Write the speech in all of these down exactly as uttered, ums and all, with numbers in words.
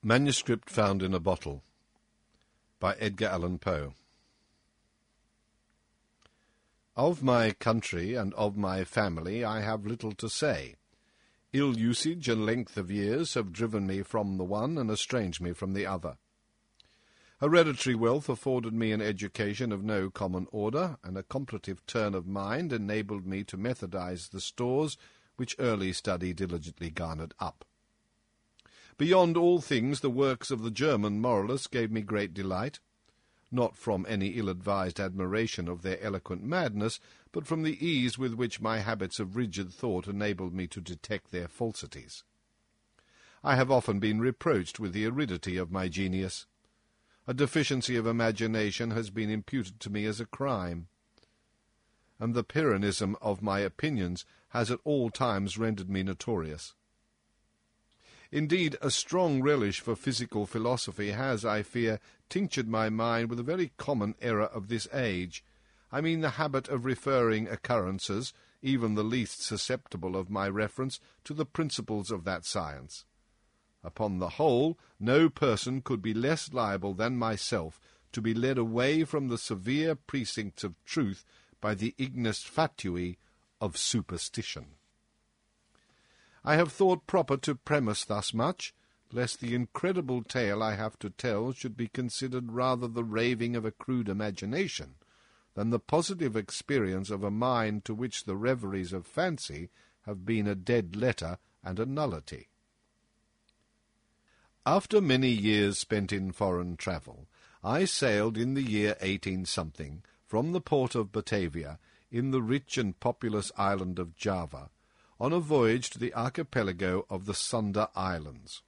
Manuscript Found in a Bottle by Edgar Allan Poe. Of my country and of my family I have little to say. Ill usage and length of years have driven me from the one and estranged me from the other. Hereditary wealth afforded me an education of no common order, and a contemplative turn of mind enabled me to methodize the stores which early study diligently garnered up. Beyond all things, the works of the German moralists gave me great delight, not from any ill-advised admiration of their eloquent madness, but from the ease with which my habits of rigid thought enabled me to detect their falsities. I have often been reproached with the aridity of my genius. A deficiency of imagination has been imputed to me as a crime, and the Pyrrhonism of my opinions has at all times rendered me notorious. Indeed, a strong relish for physical philosophy has, I fear, tinctured my mind with a very common error of this age. I mean the habit of referring occurrences, even the least susceptible of my reference, to the principles of that science. Upon the whole, no person could be less liable than myself to be led away from the severe precincts of truth by the ignis fatui of superstition. I have thought proper to premise thus much, lest the incredible tale I have to tell should be considered rather the raving of a crude imagination than the positive experience of a mind to which the reveries of fancy have been a dead letter and a nullity. After many years spent in foreign travel, I sailed in the year eighteen something from the port of Batavia in the rich and populous island of Java, on a voyage to the archipelago of the Sunda Islands.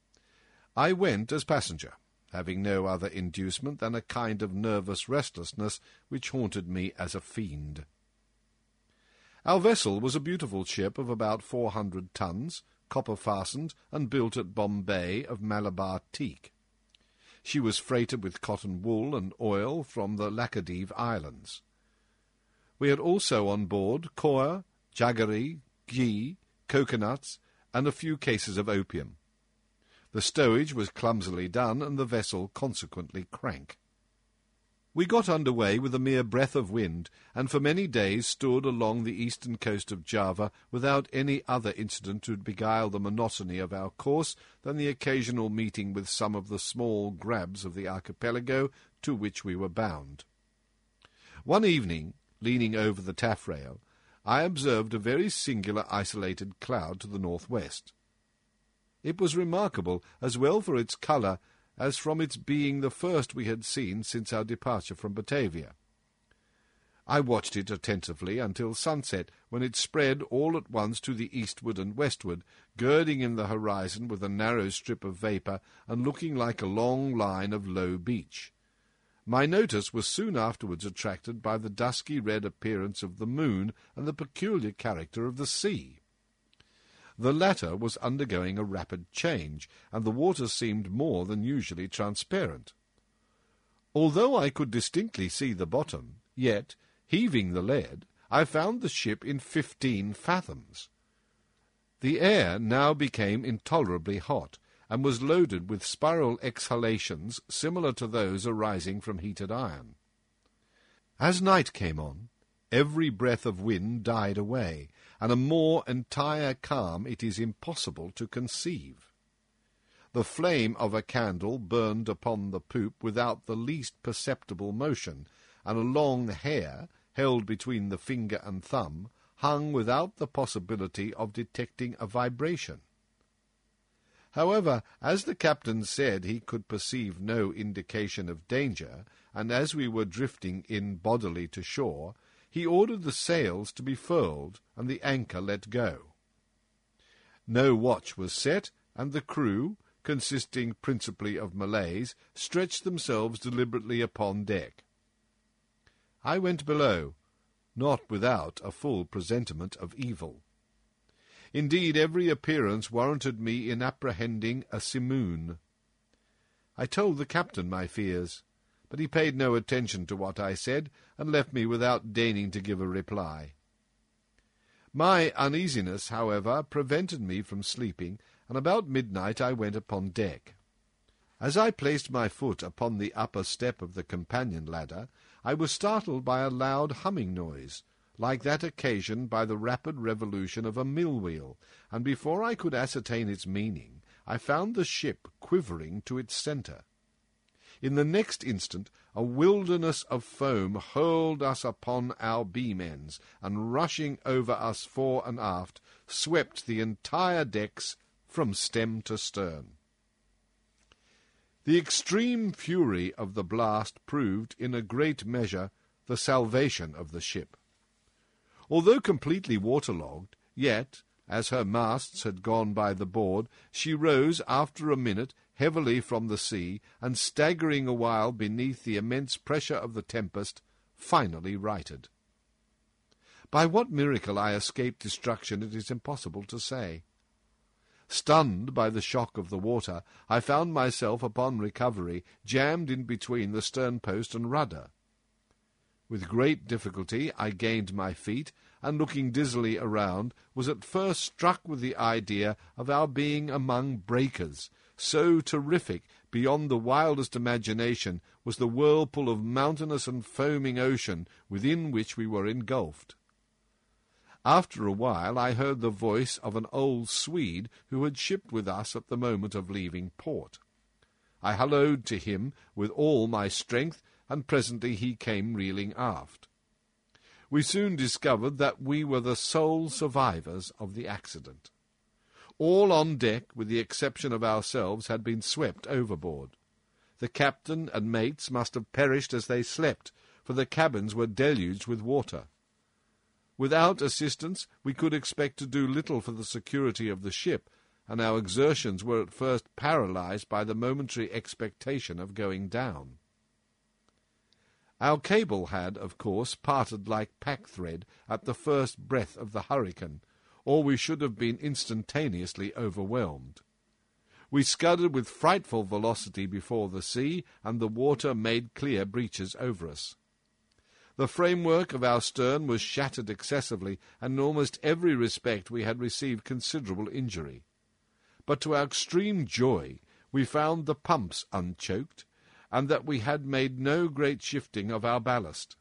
I went as passenger, having no other inducement than a kind of nervous restlessness which haunted me as a fiend. Our vessel was a beautiful ship of about four hundred tons, copper-fastened, and built at Bombay of Malabar teak. She was freighted with cotton wool and oil from the Laccadive Islands. We had also on board coir, jaggery, ghee, coconuts, and a few cases of opium. The stowage was clumsily done, and the vessel consequently crank. We got under way with a mere breath of wind, and for many days stood along the eastern coast of Java without any other incident to beguile the monotony of our course than the occasional meeting with some of the small grabs of the archipelago to which we were bound. One evening, leaning over the taffrail, I observed a very singular isolated cloud to the northwest. It was remarkable as well for its colour as from its being the first we had seen since our departure from Batavia. I watched it attentively until sunset, when it spread all at once to the eastward and westward, girding in the horizon with a narrow strip of vapour, and looking like a long line of low beach. My notice was soon afterwards attracted by the dusky red appearance of the moon and the peculiar character of the sea. The latter was undergoing a rapid change, and the water seemed more than usually transparent. Although I could distinctly see the bottom, yet, heaving the lead, I found the ship in fifteen fathoms. The air now became intolerably hot, and was loaded with spiral exhalations similar to those arising from heated iron. As night came on, every breath of wind died away, and a more entire calm it is impossible to conceive. The flame of a candle burned upon the poop without the least perceptible motion, and a long hair, held between the finger and thumb, hung without the possibility of detecting a vibration. However, as the captain said he could perceive no indication of danger, and as we were drifting in bodily to shore, he ordered the sails to be furled and the anchor let go. No watch was set, and the crew, consisting principally of Malays, stretched themselves deliberately upon deck. I went below, not without a full presentiment of evil. Indeed, every appearance warranted me in apprehending a simoon. I told the captain my fears, but he paid no attention to what I said, and left me without deigning to give a reply. My uneasiness, however, prevented me from sleeping, and about midnight I went upon deck. As I placed my foot upon the upper step of the companion ladder, I was startled by a loud humming noise, like that occasioned by the rapid revolution of a mill-wheel, and before I could ascertain its meaning, I found the ship quivering to its centre. In the next instant, a wilderness of foam hurled us upon our beam-ends, and rushing over us fore and aft, swept the entire decks from stem to stern. The extreme fury of the blast proved, in a great measure, the salvation of the ship. Although completely waterlogged, yet, as her masts had gone by the board, she rose after a minute heavily from the sea, and staggering a while beneath the immense pressure of the tempest, finally righted. By what miracle I escaped destruction it is impossible to say. Stunned by the shock of the water, I found myself, upon recovery, jammed in between the stern-post and rudder. With great difficulty I gained my feet, and looking dizzily around, was at first struck with the idea of our being among breakers. So terrific, beyond the wildest imagination, was the whirlpool of mountainous and foaming ocean within which we were engulfed. After a while I heard the voice of an old Swede who had shipped with us at the moment of leaving port. I hallooed to him with all my strength, and presently he came reeling aft. We soon discovered that we were the sole survivors of the accident. All on deck, with the exception of ourselves, had been swept overboard. The captain and mates must have perished as they slept, for the cabins were deluged with water. Without assistance we could expect to do little for the security of the ship, and our exertions were at first paralyzed by the momentary expectation of going down. Our cable had, of course, parted like pack-thread at the first breath of the hurricane, or we should have been instantaneously overwhelmed. We scudded with frightful velocity before the sea, and the water made clear breaches over us. The framework of our stern was shattered excessively, and in almost every respect we had received considerable injury. But to our extreme joy we found the pumps unchoked, and that we had made no great shifting of our ballast.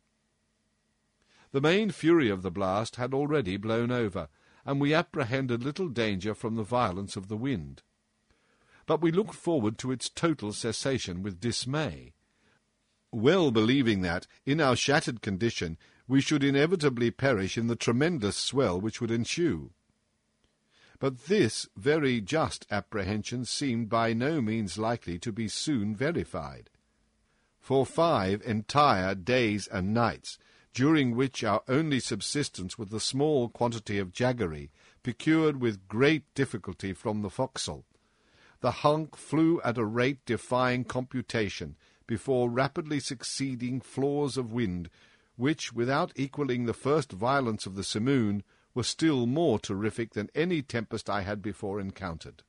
The main fury of the blast had already blown over, and we apprehended little danger from the violence of the wind. But we looked forward to its total cessation with dismay, well believing that, in our shattered condition, we should inevitably perish in the tremendous swell which would ensue. But this very just apprehension seemed by no means likely to be soon verified. For five entire days and nights, during which our only subsistence was the small quantity of jaggery, procured with great difficulty from the forecastle, the hunk flew at a rate defying computation, before rapidly succeeding flaws of wind, which, without equalling the first violence of the simoon, were still more terrific than any tempest I had before encountered.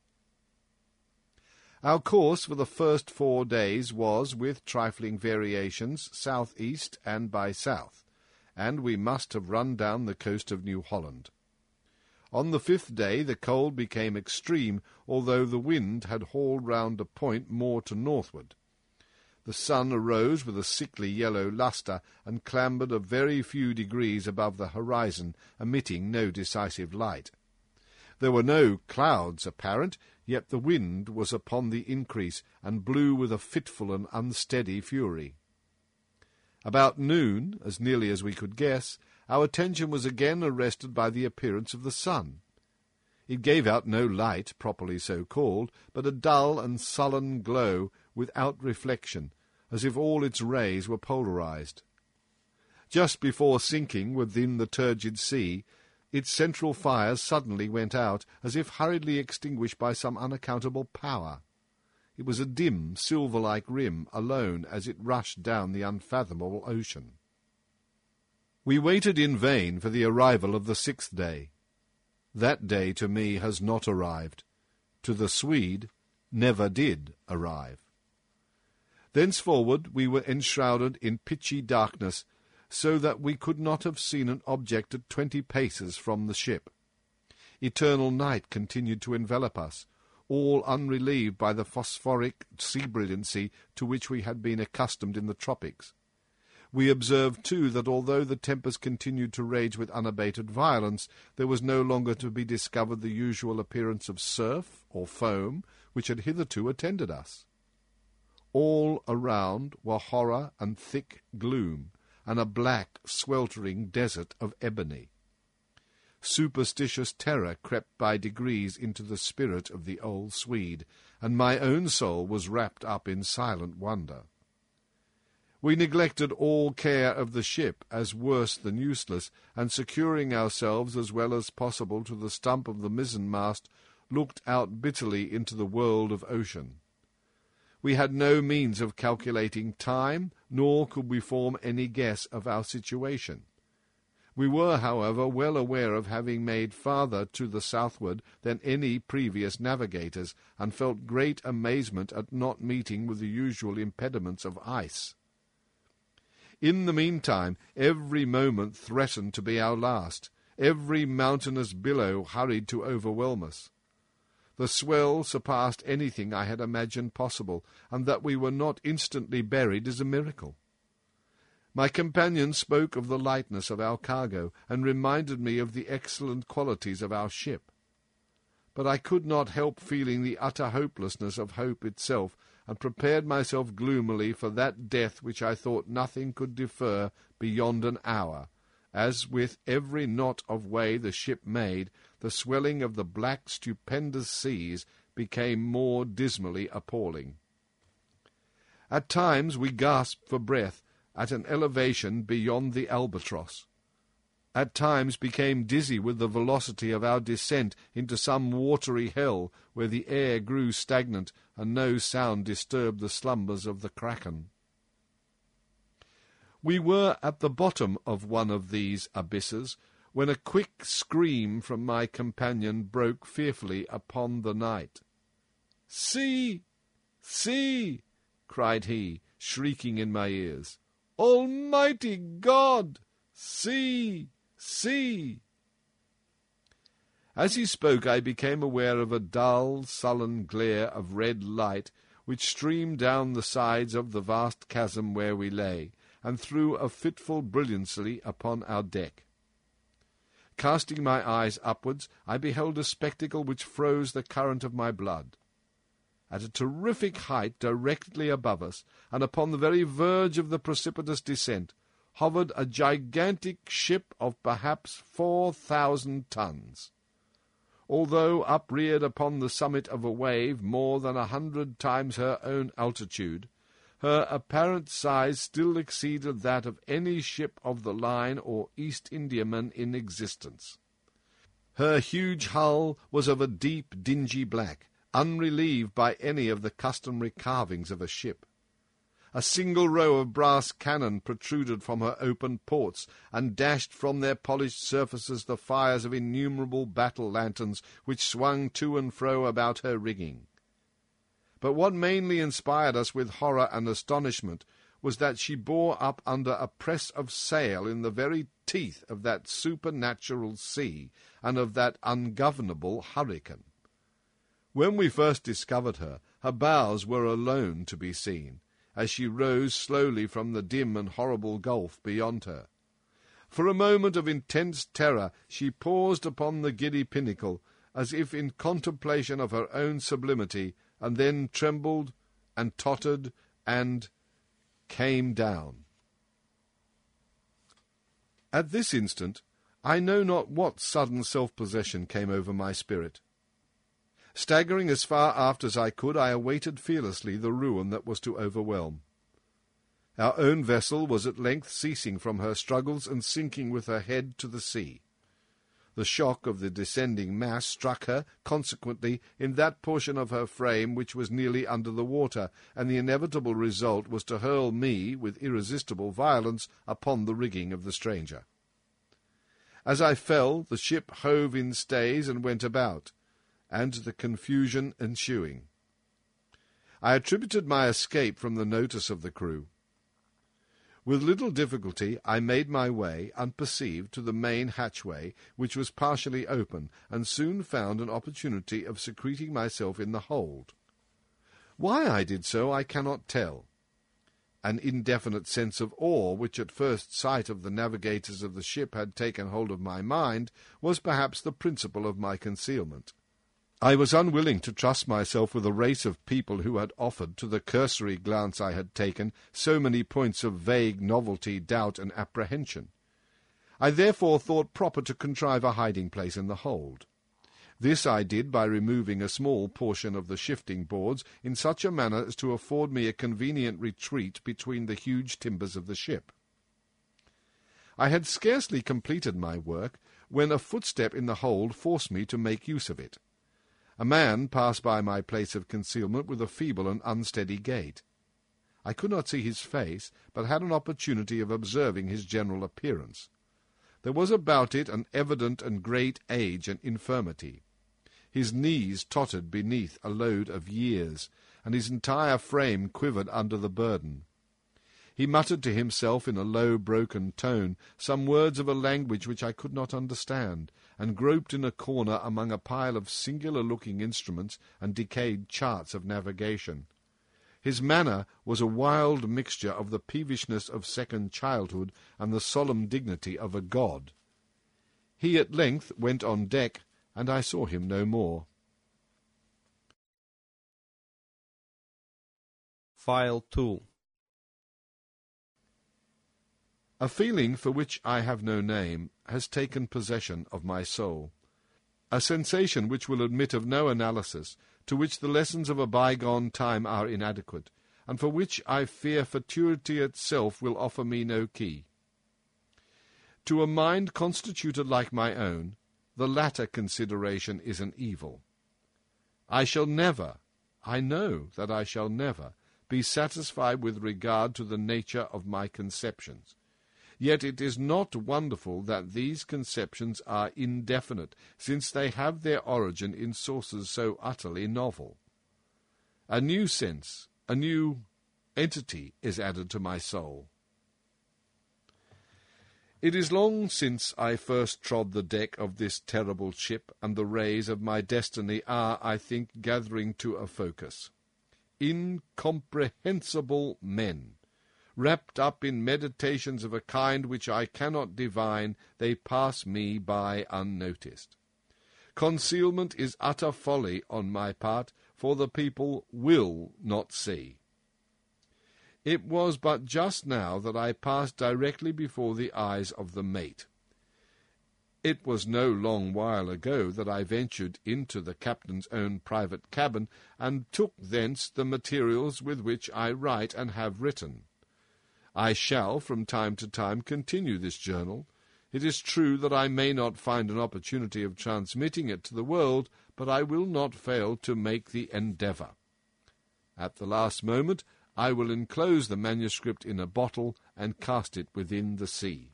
Our course for the first four days was, with trifling variations, south-east and by south, and we must have run down the coast of New Holland. On the fifth day the cold became extreme, although the wind had hauled round a point more to northward. The sun arose with a sickly yellow lustre, and clambered a very few degrees above the horizon, emitting no decisive light. There were no clouds apparent, yet the wind was upon the increase, and blew with a fitful and unsteady fury. About noon, as nearly as we could guess, our attention was again arrested by the appearance of the sun. It gave out no light, properly so called, but a dull and sullen glow, without reflection, as if all its rays were polarized. Just before sinking within the turgid sea, its central fires suddenly went out, as if hurriedly extinguished by some unaccountable power. It was a dim, silver-like rim alone as it rushed down the unfathomable ocean. We waited in vain for the arrival of the sixth day. That day to me has not arrived. To the Swede, never did arrive. Thenceforward we were enshrouded in pitchy darkness, so that we could not have seen an object at twenty paces from the ship. Eternal night continued to envelop us. all unrelieved by the phosphoric sea brilliancy to which we had been accustomed in the tropics. We observed, too, that although the tempest continued to rage with unabated violence, there was no longer to be discovered the usual appearance of surf or foam which had hitherto attended us. All around were horror and thick gloom, and a black, sweltering desert of ebony. Superstitious terror crept by degrees into the spirit of the old Swede, and my own soul was wrapped up in silent wonder. We neglected all care of the ship as worse than useless, and securing ourselves as well as possible to the stump of the mizzen-mast, looked out bitterly into the world of ocean. We had no means of calculating time, nor could we form any guess of our situation. We were, however, well aware of having made farther to the southward than any previous navigators, and felt great amazement at not meeting with the usual impediments of ice. In the meantime, every moment threatened to be our last. Every mountainous billow hurried to overwhelm us. The swell surpassed anything I had imagined possible, and that we were not instantly buried is a miracle. My companion spoke of the lightness of our cargo, and reminded me of the excellent qualities of our ship. But I could not help feeling the utter hopelessness of hope itself, and prepared myself gloomily for that death which I thought nothing could defer beyond an hour, as with every knot of way the ship made, the swelling of the black stupendous seas became more dismally appalling. At times we gasped for breath at an elevation beyond the albatross. At times became dizzy with the velocity of our descent into some watery hell where the air grew stagnant and no sound disturbed the slumbers of the kraken. We were at the bottom of one of these abysses when a quick scream from my companion broke fearfully upon the night. "See! See!" cried he, shrieking in my ears. "Almighty God! See! See!" As he spoke, I became aware of a dull, sullen glare of red light which streamed down the sides of the vast chasm where we lay, and threw a fitful brilliancy upon our deck. Casting my eyes upwards, I beheld a spectacle which froze the current of my blood. At a terrific height directly above us, and upon the very verge of the precipitous descent, hovered a gigantic ship of perhaps four thousand tons. Although upreared upon the summit of a wave more than a hundred times her own altitude, her apparent size still exceeded that of any ship of the line or East Indiaman in existence. Her huge hull was of a deep, dingy black, unrelieved by any of the customary carvings of a ship. A single row of brass cannon protruded from her open ports, and dashed from their polished surfaces the fires of innumerable battle lanterns which swung to and fro about her rigging. But what mainly inspired us with horror and astonishment was that she bore up under a press of sail in the very teeth of that supernatural sea and of that ungovernable hurricane. When we first discovered her, her bows were alone to be seen, as she rose slowly from the dim and horrible gulf beyond her. For a moment of intense terror she paused upon the giddy pinnacle, as if in contemplation of her own sublimity, and then trembled and tottered and came down. At this instant I know not what sudden self-possession came over my spirit. Staggering as far aft as I could, I awaited fearlessly the ruin that was to overwhelm. Our own vessel was at length ceasing from her struggles and sinking with her head to the sea. The shock of the descending mass struck her, consequently, in that portion of her frame which was nearly under the water, and the inevitable result was to hurl me, with irresistible violence, upon the rigging of the stranger. As I fell, the ship hove in stays and went about, and the confusion ensuing. I attributed my escape from the notice of the crew. With little difficulty I made my way, unperceived, to the main hatchway, which was partially open, and soon found an opportunity of secreting myself in the hold. Why I did so I cannot tell. An indefinite sense of awe, which at first sight of the navigators of the ship had taken hold of my mind, was perhaps the principle of my concealment. I was unwilling to trust myself with a race of people who had offered, to the cursory glance I had taken, so many points of vague novelty, doubt, and apprehension. I therefore thought proper to contrive a hiding-place in the hold. This I did by removing a small portion of the shifting boards in such a manner as to afford me a convenient retreat between the huge timbers of the ship. I had scarcely completed my work when a footstep in the hold forced me to make use of it. A man passed by my place of concealment with a feeble and unsteady gait. I could not see his face, but had an opportunity of observing his general appearance. There was about it an evident and great age and infirmity. His knees tottered beneath a load of years, and his entire frame quivered under the burden. He muttered to himself in a low, broken tone some words of a language which I could not understand, and groped in a corner among a pile of singular-looking instruments and decayed charts of navigation. His manner was a wild mixture of the peevishness of second childhood and the solemn dignity of a god. He at length went on deck, and I saw him no more. File two. A feeling for which I have no name has taken possession of my soul, a sensation which will admit of no analysis, to which the lessons of a bygone time are inadequate, and for which I fear futurity itself will offer me no key. To a mind constituted like my own, the latter consideration is an evil. I shall never, I know that I shall never, be satisfied with regard to the nature of my conceptions. Yet it is not wonderful that these conceptions are indefinite, since they have their origin in sources so utterly novel. A new sense, a new entity is added to my soul. It is long since I first trod the deck of this terrible ship, and the rays of my destiny are, I think, gathering to a focus. Incomprehensible men! Wrapped up in meditations of a kind which I cannot divine, they pass me by unnoticed. Concealment is utter folly on my part, for the people will not see. It was but just now that I passed directly before the eyes of the mate. It was no long while ago that I ventured into the captain's own private cabin, and took thence the materials with which I write and have written. I shall from time to time continue this journal. It is true that I may not find an opportunity of transmitting it to the world, but I will not fail to make the endeavour. At the last moment I will enclose the manuscript in a bottle and cast it within the sea.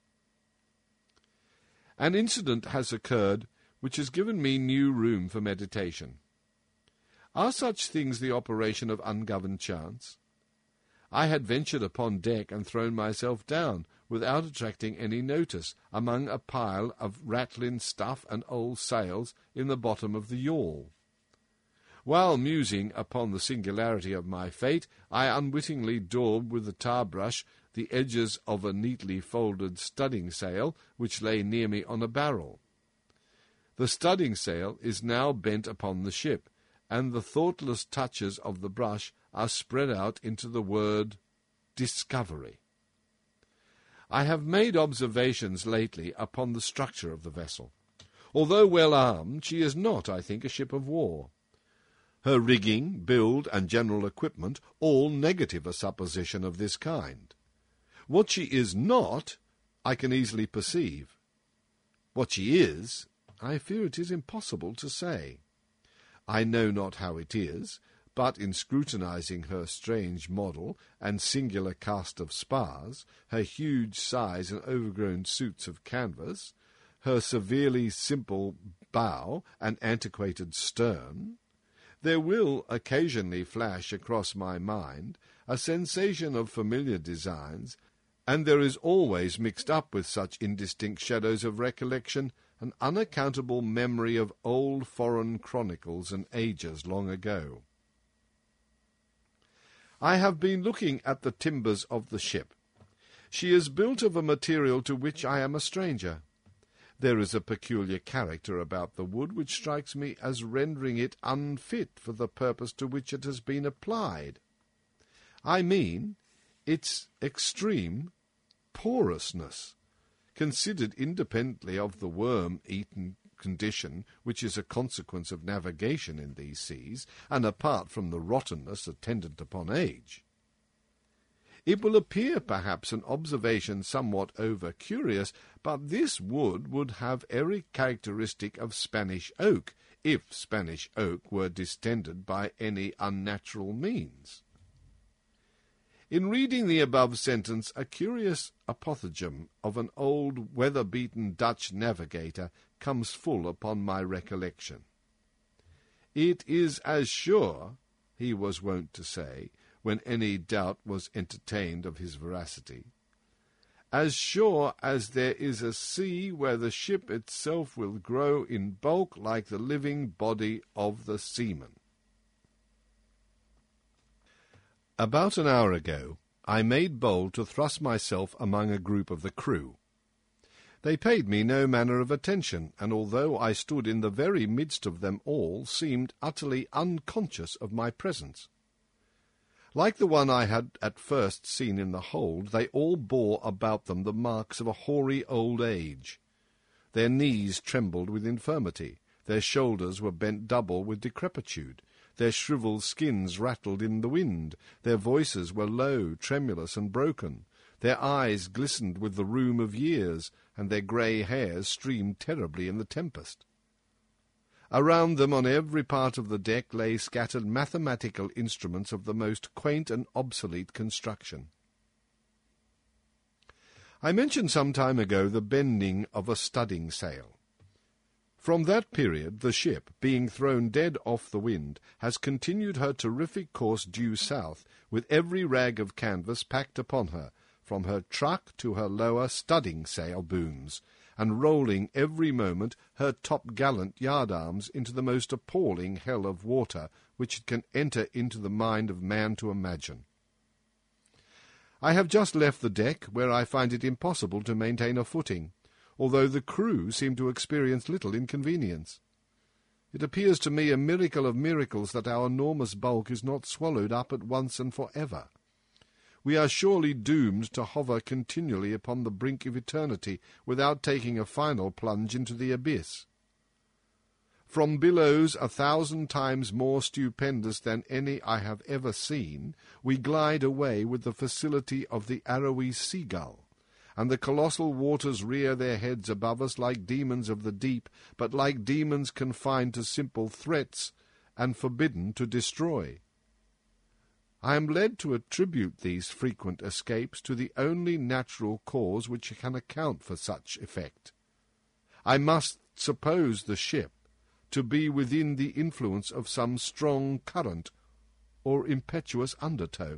An incident has occurred which has given me new room for meditation. Are such things the operation of ungoverned chance? I had ventured upon deck and thrown myself down, without attracting any notice, among a pile of rattling stuff and old sails in the bottom of the yawl. While musing upon the singularity of my fate, I unwittingly daubed with the tar-brush the edges of a neatly folded studding-sail which lay near me on a barrel. The studding-sail is now bent upon the ship, and the thoughtless touches of the brush are spread out into the word Discovery. I have made observations lately upon the structure of the vessel. Although well armed, she is not, I think, a ship of war. Her rigging, build, and general equipment all negative a supposition of this kind. What she is not, I can easily perceive. What she is, I fear it is impossible to say. I know not how it is, but in scrutinizing her strange model and singular cast of spars, her huge size and overgrown suits of canvas, her severely simple bow and antiquated stern, there will occasionally flash across my mind a sensation of familiar designs and there is always mixed up with such indistinct shadows of recollection an unaccountable memory of old foreign chronicles and ages long ago. I have been looking at the timbers of the ship. She is built of a material to which I am a stranger. There is a peculiar character about the wood which strikes me as rendering it unfit for the purpose to which it has been applied. I mean its extreme porousness, considered independently of the worm-eaten condition which is a consequence of navigation in these seas, and apart from the rottenness attendant upon age. It will appear perhaps an observation somewhat over-curious, but this wood would have every characteristic of Spanish oak, if Spanish oak were distended by any unnatural means. In reading the above sentence, a curious apothegm of an old weather-beaten Dutch navigator comes full upon my recollection. "It is as sure," he was wont to say, when any doubt was entertained of his veracity, "as sure as there is a sea where the ship itself will grow in bulk like the living body of the seaman." About an hour ago, I made bold to thrust myself among a group of the crew. They paid me no manner of attention, and although I stood in the very midst of them all, seemed utterly unconscious of my presence. Like the one I had at first seen in the hold, they all bore about them the marks of a hoary old age. Their knees trembled with infirmity, their shoulders were bent double with decrepitude, their shrivelled skins rattled in the wind, their voices were low, tremulous, and broken, their eyes glistened with the rheum of years, and their grey hairs streamed terribly in the tempest. Around them on every part of the deck lay scattered mathematical instruments of the most quaint and obsolete construction. I mentioned some time ago the bending of a studding sail. From that period the ship, being thrown dead off the wind, has continued her terrific course due south, with every rag of canvas packed upon her, from her truck to her lower studding-sail booms, and rolling every moment her top-gallant yard-arms into the most appalling hell of water which it can enter into the mind of man to imagine. I have just left the deck, where I find it impossible to maintain a footing, although the crew seem to experience little inconvenience. It appears to me a miracle of miracles that our enormous bulk is not swallowed up at once and for ever. We are surely doomed to hover continually upon the brink of eternity without taking a final plunge into the abyss. From billows a thousand times more stupendous than any I have ever seen, we glide away with the facility of the arrowy seagull, and the colossal waters rear their heads above us like demons of the deep, but like demons confined to simple threats and forbidden to destroy. I am led to attribute these frequent escapes to the only natural cause which can account for such effect. I must suppose the ship to be within the influence of some strong current or impetuous undertow.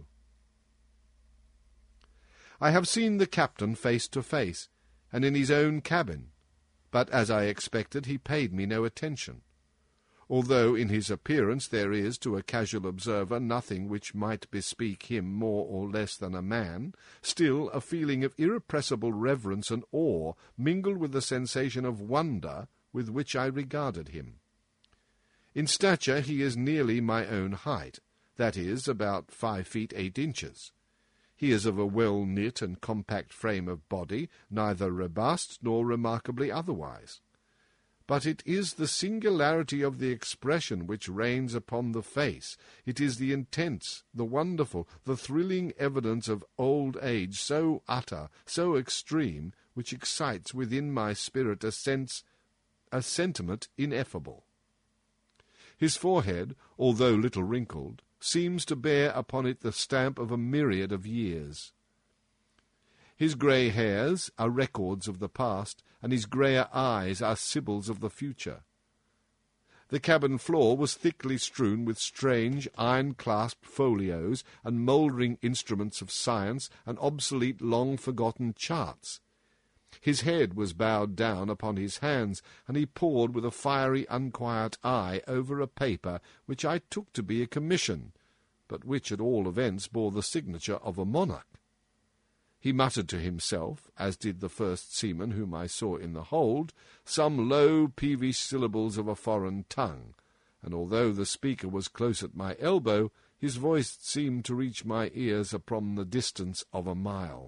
I have seen the captain face to face, and in his own cabin, but, as I expected, he paid me no attention. Although in his appearance there is, to a casual observer, nothing which might bespeak him more or less than a man, still a feeling of irrepressible reverence and awe mingled with the sensation of wonder with which I regarded him. In stature he is nearly my own height, that is, about five feet eight inches. He is of a well-knit and compact frame of body, neither robust nor remarkably otherwise. But it is the singularity of the expression which reigns upon the face. It is the intense, the wonderful, the thrilling evidence of old age, so utter, so extreme, which excites within my spirit a sense, a sentiment ineffable. His forehead, although little wrinkled, seems to bear upon it the stamp of a myriad of years. His grey hairs are records of the past, and his greyer eyes are symbols of the future. The cabin floor was thickly strewn with strange iron-clasped folios and mouldering instruments of science and obsolete long-forgotten charts. His head was bowed down upon his hands, and he pored with a fiery, unquiet eye over a paper which I took to be a commission, but which at all events bore the signature of a monarch. He muttered to himself, as did the first seaman whom I saw in the hold, some low, peevish syllables of a foreign tongue, and although the speaker was close at my elbow, his voice seemed to reach my ears upon the distance of a mile.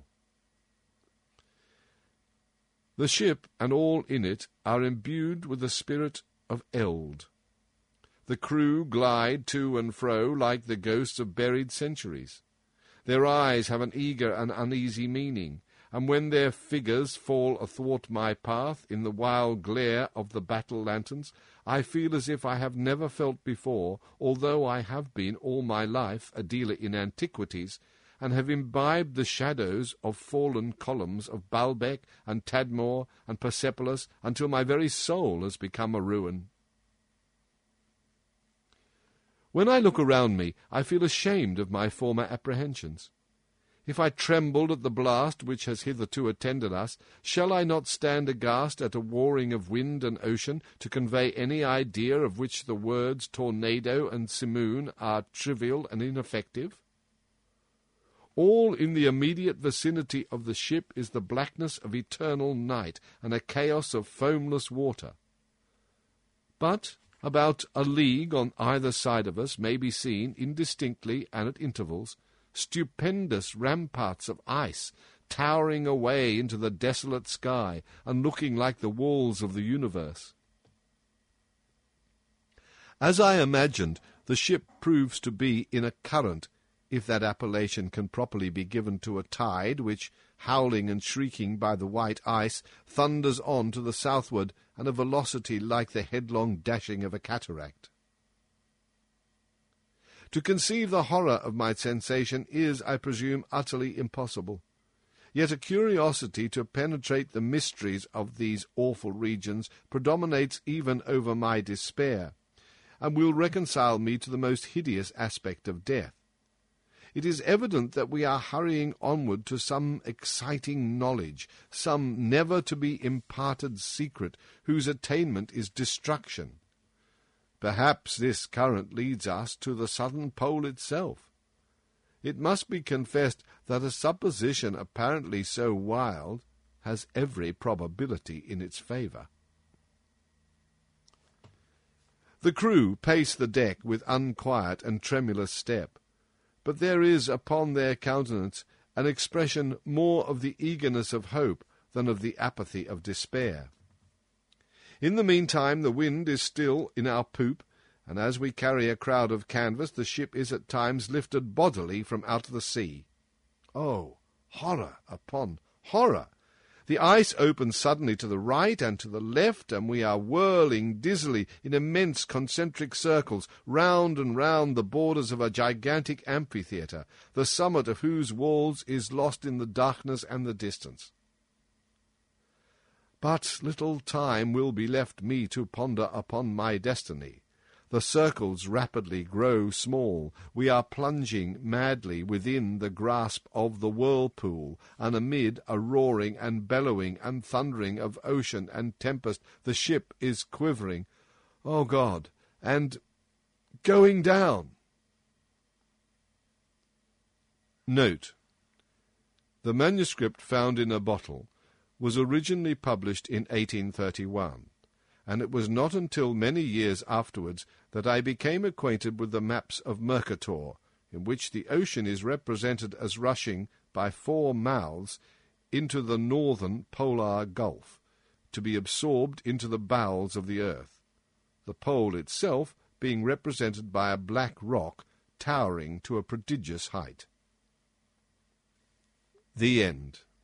The ship and all in it are imbued with the spirit of eld. The crew glide to and fro like the ghosts of buried centuries. Their eyes have an eager and uneasy meaning, and when their figures fall athwart my path in the wild glare of the battle lanterns, I feel as if I have never felt before, although I have been all my life a dealer in antiquities, and have imbibed the shadows of fallen columns of Baalbec and Tadmor and Persepolis until my very soul has become a ruin. When I look around me, I feel ashamed of my former apprehensions. If I trembled at the blast which has hitherto attended us, shall I not stand aghast at a warring of wind and ocean to convey any idea of which the words tornado and simoon are trivial and ineffective? All in the immediate vicinity of the ship is the blackness of eternal night and a chaos of foamless water. But about a league on either side of us may be seen, indistinctly and at intervals, stupendous ramparts of ice, towering away into the desolate sky and looking like the walls of the universe. As I imagined, the ship proves to be in a current, if that appellation can properly be given to a tide which, howling and shrieking by the white ice, thunders on to the southward at a velocity like the headlong dashing of a cataract. To conceive the horror of my sensation is, I presume, utterly impossible. Yet a curiosity to penetrate the mysteries of these awful regions predominates even over my despair, and will reconcile me to the most hideous aspect of death. It is evident that we are hurrying onward to some exciting knowledge, some never-to-be-imparted secret, whose attainment is destruction. Perhaps this current leads us to the southern pole itself. It must be confessed that a supposition apparently so wild has every probability in its favour. The crew pace the deck with unquiet and tremulous step, but there is upon their countenance an expression more of the eagerness of hope than of the apathy of despair. In the meantime the wind is still in our poop, and as we carry a crowd of canvas, the ship is at times lifted bodily from out of the sea. Oh, horror upon horror! The ice opens suddenly to the right and to the left, and we are whirling dizzily in immense concentric circles, round and round the borders of a gigantic amphitheatre, the summit of whose walls is lost in the darkness and the distance. But little time will be left me to ponder upon my destiny. The circles rapidly grow small. We are plunging madly within the grasp of the whirlpool, and amid a roaring and bellowing and thundering of ocean and tempest the ship is quivering, oh God, and going down. Note: the manuscript found in a bottle was originally published in eighteen thirty-one. And it was not until many years afterwards that I became acquainted with the maps of Mercator, in which the ocean is represented as rushing by four mouths into the northern polar gulf, to be absorbed into the bowels of the earth, the pole itself being represented by a black rock towering to a prodigious height. The End.